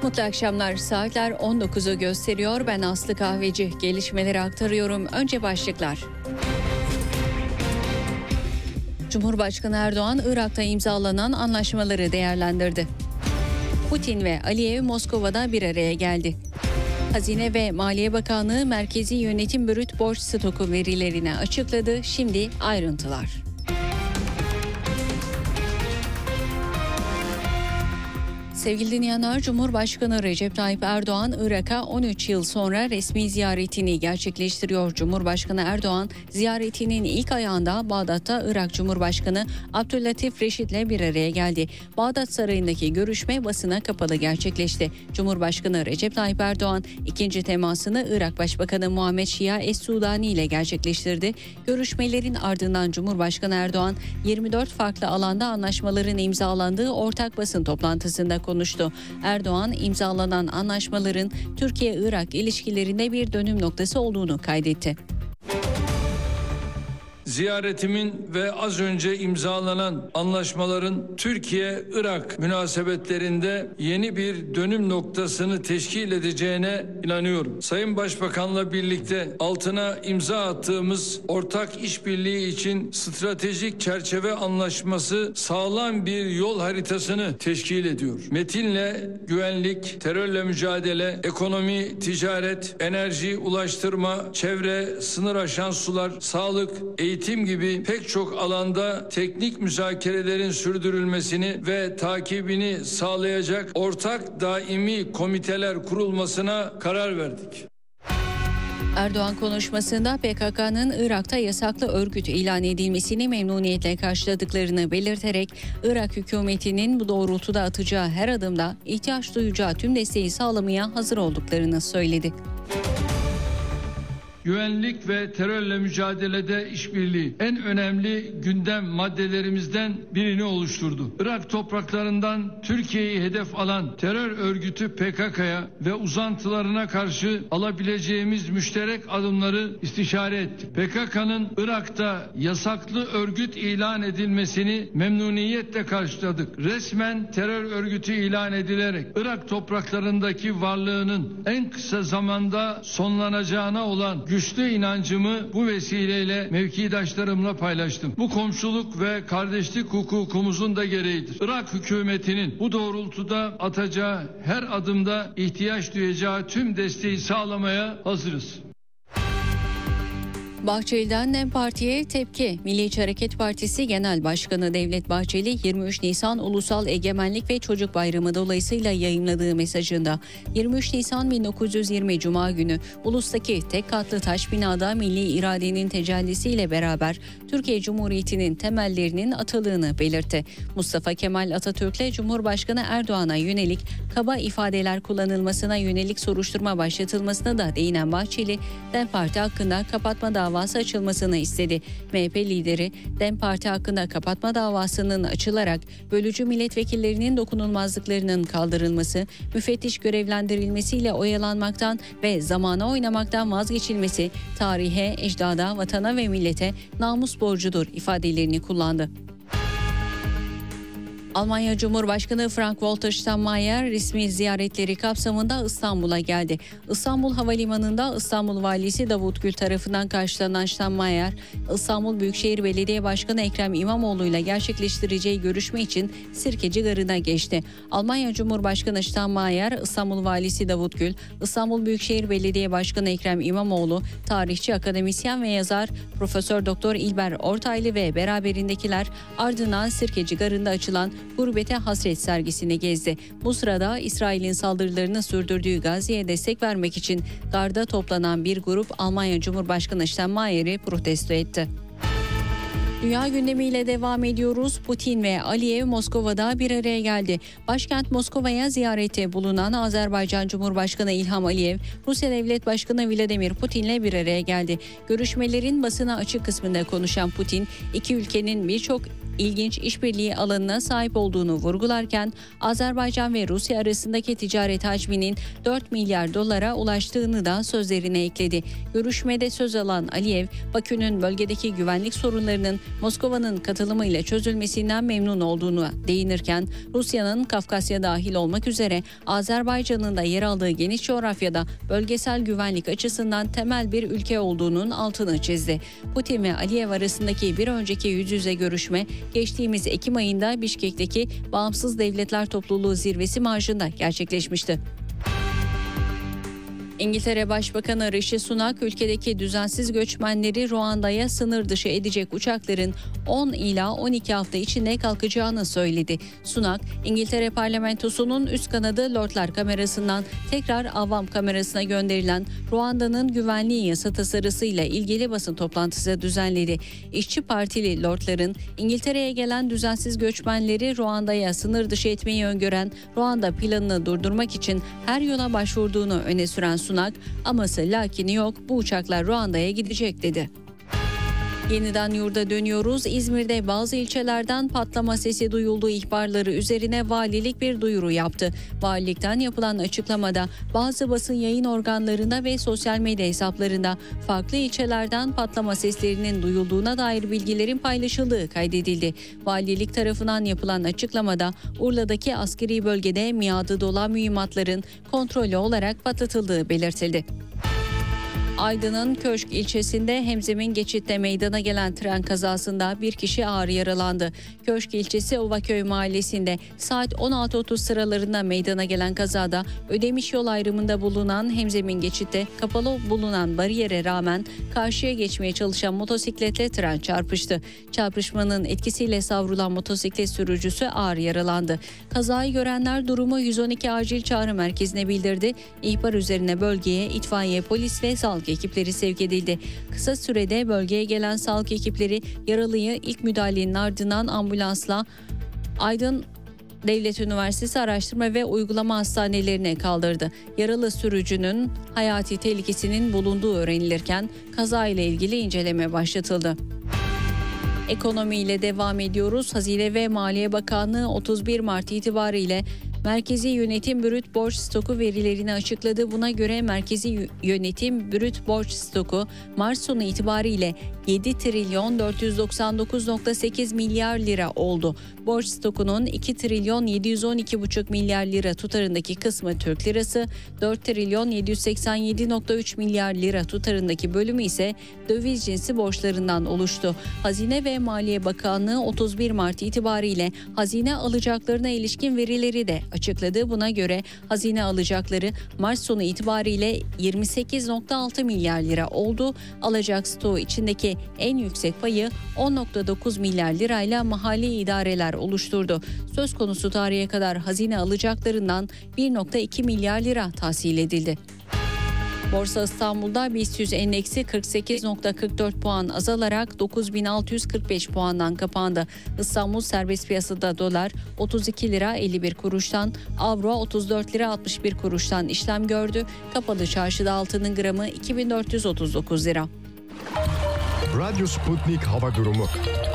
Mutlu akşamlar. Saatler 19'u gösteriyor. Ben Aslı Kahveci. Gelişmeleri aktarıyorum. Önce başlıklar. Cumhurbaşkanı Erdoğan, Irak'ta imzalanan anlaşmaları değerlendirdi. Putin ve Aliyev Moskova'da bir araya geldi. Hazine ve Maliye Bakanlığı Merkezi Yönetim Brüt Borç Stoku verilerini açıkladı. Şimdi ayrıntılar. Sevgili dinleyenler, Cumhurbaşkanı Recep Tayyip Erdoğan, Irak'a 13 yıl sonra resmi ziyaretini gerçekleştiriyor. Cumhurbaşkanı Erdoğan, ziyaretinin ilk ayağında Bağdat'ta Irak Cumhurbaşkanı Abdüllatif Reşit'le bir araya geldi. Bağdat Sarayı'ndaki görüşme basına kapalı gerçekleşti. Cumhurbaşkanı Recep Tayyip Erdoğan, ikinci temasını Irak Başbakanı Muhammed Şia Es-Sudani ile gerçekleştirdi. Görüşmelerin ardından Cumhurbaşkanı Erdoğan, 24 farklı alanda anlaşmaların imzalandığı ortak basın toplantısında konuştu. Erdoğan, imzalanan anlaşmaların Türkiye-Irak ilişkilerinde bir dönüm noktası olduğunu kaydetti. Ziyaretimin ve az önce imzalanan anlaşmaların Türkiye-Irak münasebetlerinde yeni bir dönüm noktasını teşkil edeceğine inanıyorum. Sayın Başbakan'la birlikte altına imza attığımız ortak işbirliği için stratejik çerçeve anlaşması sağlam bir yol haritasını teşkil ediyor. Metinle güvenlik, terörle mücadele, ekonomi, ticaret, enerji, ulaştırma, çevre, sınır aşan sular, sağlık, eğitim gibi pek çok alanda teknik müzakerelerin sürdürülmesini ve takibini sağlayacak ortak daimi komiteler kurulmasına karar verdik. Erdoğan konuşmasında PKK'nın Irak'ta yasaklı örgüt ilan edilmesini memnuniyetle karşıladıklarını belirterek Irak hükümetinin bu doğrultuda atacağı her adımda ihtiyaç duyacağı tüm desteği sağlamaya hazır olduklarını söyledi. Güvenlik ve terörle mücadelede işbirliği en önemli gündem maddelerimizden birini oluşturdu. Irak topraklarından Türkiye'yi hedef alan terör örgütü PKK'ya ve uzantılarına karşı alabileceğimiz müşterek adımları istişare ettik. PKK'nın Irak'ta yasaklı örgüt ilan edilmesini memnuniyetle karşıladık. Resmen terör örgütü ilan edilerek Irak topraklarındaki varlığının en kısa zamanda sonlanacağına olan güçlü inancımı bu vesileyle mevkidaşlarımla paylaştım. Bu komşuluk ve kardeşlik hukukumuzun da gereğidir. Irak hükümetinin bu doğrultuda atacağı her adımda ihtiyaç duyacağı tüm desteği sağlamaya hazırız. Bahçeli'den DEM Parti'ye tepki. Milliyetçi Hareket Partisi Genel Başkanı Devlet Bahçeli, 23 Nisan Ulusal Egemenlik ve Çocuk Bayramı dolayısıyla yayımladığı mesajında 23 Nisan 1920 Cuma günü ulustaki tek katlı taş binada milli iradenin tecellisiyle beraber Türkiye Cumhuriyeti'nin temellerinin atıldığını belirtti. Mustafa Kemal Atatürk'le Cumhurbaşkanı Erdoğan'a yönelik kaba ifadeler kullanılmasına yönelik soruşturma başlatılmasına da değinen Bahçeli, DEM Parti hakkında kapatma davası açılmasını istedi. MHP lideri DEM Parti hakkında kapatma davasının açılarak bölücü milletvekillerinin dokunulmazlıklarının kaldırılması, müfettiş görevlendirilmesiyle oyalanmaktan ve zamana oynamaktan vazgeçilmesi tarihe, ecdada, vatana ve millete namus borcudur ifadelerini kullandı. Almanya Cumhurbaşkanı Frank-Walter Steinmeier resmi ziyaretleri kapsamında İstanbul'a geldi. İstanbul Havalimanı'nda İstanbul Valisi Davut Gül tarafından karşılanan Steinmeier, İstanbul Büyükşehir Belediye Başkanı Ekrem İmamoğlu ile gerçekleştireceği görüşme için Sirkeci Garı'na geçti. Almanya Cumhurbaşkanı Steinmeier, İstanbul Valisi Davut Gül, İstanbul Büyükşehir Belediye Başkanı Ekrem İmamoğlu, tarihçi, akademisyen ve yazar Profesör Doktor İlber Ortaylı ve beraberindekiler ardından Sirkeci Garı'nda açılan Gurbete Hasret sergisini gezdi. Bu sırada İsrail'in saldırılarını sürdürdüğü Gazze'ye destek vermek için garda toplanan bir grup Almanya Cumhurbaşkanı Steinmeier'i protesto etti. Dünya gündemiyle devam ediyoruz. Putin ve Aliyev Moskova'da bir araya geldi. Başkent Moskova'ya ziyarette bulunan Azerbaycan Cumhurbaşkanı İlham Aliyev, Rusya Devlet Başkanı Vladimir Putin'le bir araya geldi. Görüşmelerin basına açık kısmında konuşan Putin, iki ülkenin birçok ilginç işbirliği alanına sahip olduğunu vurgularken Azerbaycan ve Rusya arasındaki ticaret hacminin 4 milyar dolara ulaştığını da sözlerine ekledi. Görüşmede söz alan Aliyev, Bakü'nün bölgedeki güvenlik sorunlarının Moskova'nın katılımıyla çözülmesinden memnun olduğunu değinirken Rusya'nın Kafkasya dahil olmak üzere Azerbaycan'ın da yer aldığı geniş coğrafyada bölgesel güvenlik açısından temel bir ülke olduğunun altını çizdi. Putin ve Aliyev arasındaki bir önceki yüz yüze görüşme geçtiğimiz Ekim ayında Bişkek'teki Bağımsız Devletler Topluluğu zirvesi marjında gerçekleşmişti. İngiltere Başbakanı Rishi Sunak, ülkedeki düzensiz göçmenleri Ruanda'ya sınır dışı edecek uçakların 10 ila 12 hafta içinde kalkacağını söyledi. Sunak, İngiltere Parlamentosu'nun üst kanadı Lordlar Kamerası'ndan tekrar Avam Kamerası'na gönderilen Ruanda'nın güvenliği yasa tasarısıyla ilgili basın toplantısı düzenledi. İşçi Partili Lordların İngiltere'ye gelen düzensiz göçmenleri Ruanda'ya sınır dışı etmeyi öngören Ruanda planını durdurmak için her yola başvurduğunu öne süren Sunak, aması lakini yok, bu uçaklar Ruanda'ya gidecek dedi. Yeniden yurda dönüyoruz. İzmir'de bazı ilçelerden patlama sesi duyulduğu ihbarları üzerine valilik bir duyuru yaptı. Valilikten yapılan açıklamada bazı basın yayın organlarında ve sosyal medya hesaplarında farklı ilçelerden patlama seslerinin duyulduğuna dair bilgilerin paylaşıldığı kaydedildi. Valilik tarafından yapılan açıklamada Urla'daki askeri bölgede miadı dolan mühimmatların kontrollü olarak patlatıldığı belirtildi. Aydın'ın Köşk ilçesinde Hemzemin geçitte meydana gelen tren kazasında bir kişi ağır yaralandı. Köşk ilçesi Ovaköy mahallesinde saat 16.30 sıralarında meydana gelen kazada Ödemiş yol ayrımında bulunan Hemzemin geçitte kapalı bulunan bariyere rağmen karşıya geçmeye çalışan motosikletle tren çarpıştı. Çarpışmanın etkisiyle savrulan motosiklet sürücüsü ağır yaralandı. Kazayı görenler durumu 112 acil çağrı merkezine bildirdi. İhbar üzerine bölgeye itfaiye, polis ve sağlık ekipleri sevk edildi. Kısa sürede bölgeye gelen sağlık ekipleri yaralıyı ilk müdahalenin ardından ambulansla Aydın Devlet Üniversitesi Araştırma ve Uygulama Hastanelerine kaldırdı. Yaralı sürücünün hayati tehlikesinin bulunduğu öğrenilirken kazayla ilgili inceleme başlatıldı. Ekonomiyle devam ediyoruz. Hazine ve Maliye Bakanlığı 31 Mart itibariyle Merkezi Yönetim Brüt Borç Stoku verilerini açıkladı. Buna göre Merkezi Yönetim Brüt Borç Stoku Mart sonu itibariyle 7 trilyon 499.8 milyar lira oldu. Borç stokunun 2 trilyon 712,5 milyar lira tutarındaki kısmı Türk lirası, 4 trilyon 787.3 milyar lira tutarındaki bölümü ise döviz cinsi borçlarından oluştu. Hazine ve Maliye Bakanlığı 31 Mart itibariyle hazine alacaklarına ilişkin verileri de açıkladı. Buna göre hazine alacakları Mart sonu itibariyle 28.6 milyar lira oldu. Alacak stoğu içindeki en yüksek payı 10.9 milyar lirayla mahalli idareler oluşturdu. Söz konusu tarihe kadar hazine alacaklarından 1.2 milyar lira tahsil edildi. Borsa İstanbul'da BIST 100 endeksi 48.44 puan azalarak 9.645 puandan kapandı. İstanbul serbest piyasada dolar 32 lira 51 kuruştan, avro 34 lira 61 kuruştan işlem gördü. Kapalı çarşıda altının gramı 2439 lira. Radyo Sputnik hava durumu.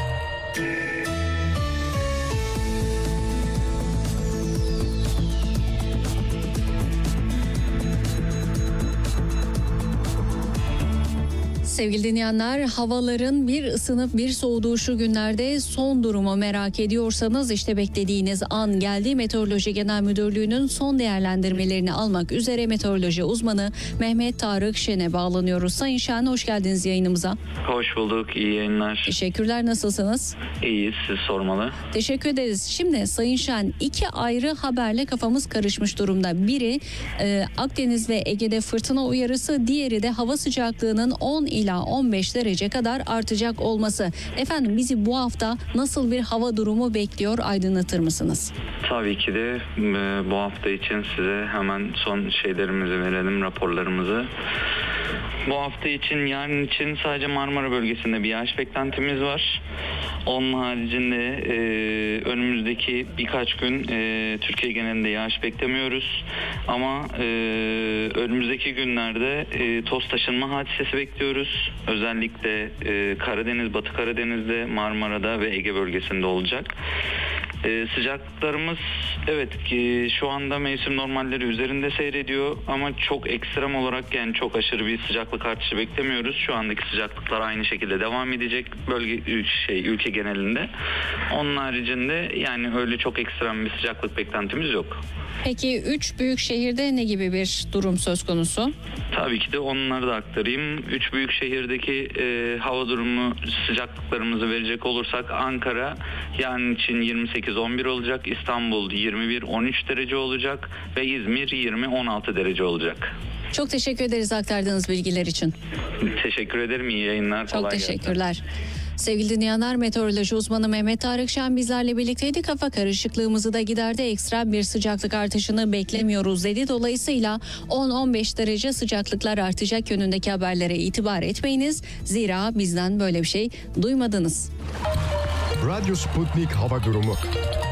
Sevgili dinleyenler, havaların bir ısınıp bir soğuduğu şu günlerde son durumu merak ediyorsanız işte beklediğiniz an geldi. Meteoroloji Genel Müdürlüğü'nün son değerlendirmelerini almak üzere meteoroloji uzmanı Mehmet Tarık Şen'e bağlanıyoruz. Sayın Şen, hoş geldiniz yayınımıza. Hoş bulduk, iyi yayınlar. Teşekkürler, nasılsınız? İyiyiz, siz sormalı. Teşekkür ederiz. Şimdi Sayın Şen, iki ayrı haberle kafamız karışmış durumda. Biri Akdeniz ve Ege'de fırtına uyarısı, diğeri de hava sıcaklığının 10 ila 15 derece kadar artacak olması. Efendim, bizi bu hafta nasıl bir hava durumu bekliyor, aydınlatır mısınız? Tabii ki de bu hafta için size hemen son şeylerimizi verelim, raporlarımızı. Bu hafta için, yarın için sadece Marmara bölgesinde bir yağış beklentimiz var. Onun haricinde önümüzdeki birkaç gün Türkiye genelinde yağış beklemiyoruz. Ama önümüzdeki günlerde toz taşınma hadisesi bekliyoruz. Özellikle Karadeniz, Batı Karadeniz'de, Marmara'da ve Ege bölgesinde olacak. Sıcaklıklarımız evet ki şu anda mevsim normalleri üzerinde seyrediyor ama çok ekstrem olarak, yani çok aşırı bir sıcaklık artışı beklemiyoruz. Şu andaki sıcaklıklar aynı şekilde devam edecek ülke genelinde. Onun haricinde yani öyle çok ekstrem bir sıcaklık beklentimiz yok. Peki 3 büyük şehirde ne gibi bir durum söz konusu? Tabii ki de onları da aktarayım. 3 büyük şehirdeki hava durumu sıcaklıklarımızı verecek olursak Ankara yarın için 28-11 olacak, İstanbul 21-13 derece olacak ve İzmir 20-16 derece olacak. Çok teşekkür ederiz aktardığınız bilgiler için. Teşekkür ederim. İyi yayınlar. Çok Kolay teşekkürler. gelsin. Sevgili dinleyenler, meteoroloji uzmanı Mehmet Tarık Şen bizlerle birlikteydi. Kafa karışıklığımızı da giderdi. Ekstrem bir sıcaklık artışını beklemiyoruz dedi. Dolayısıyla 10-15 derece sıcaklıklar artacak yönündeki haberlere itibar etmeyiniz. Zira bizden böyle bir şey duymadınız. Radyo Sputnik hava durumu.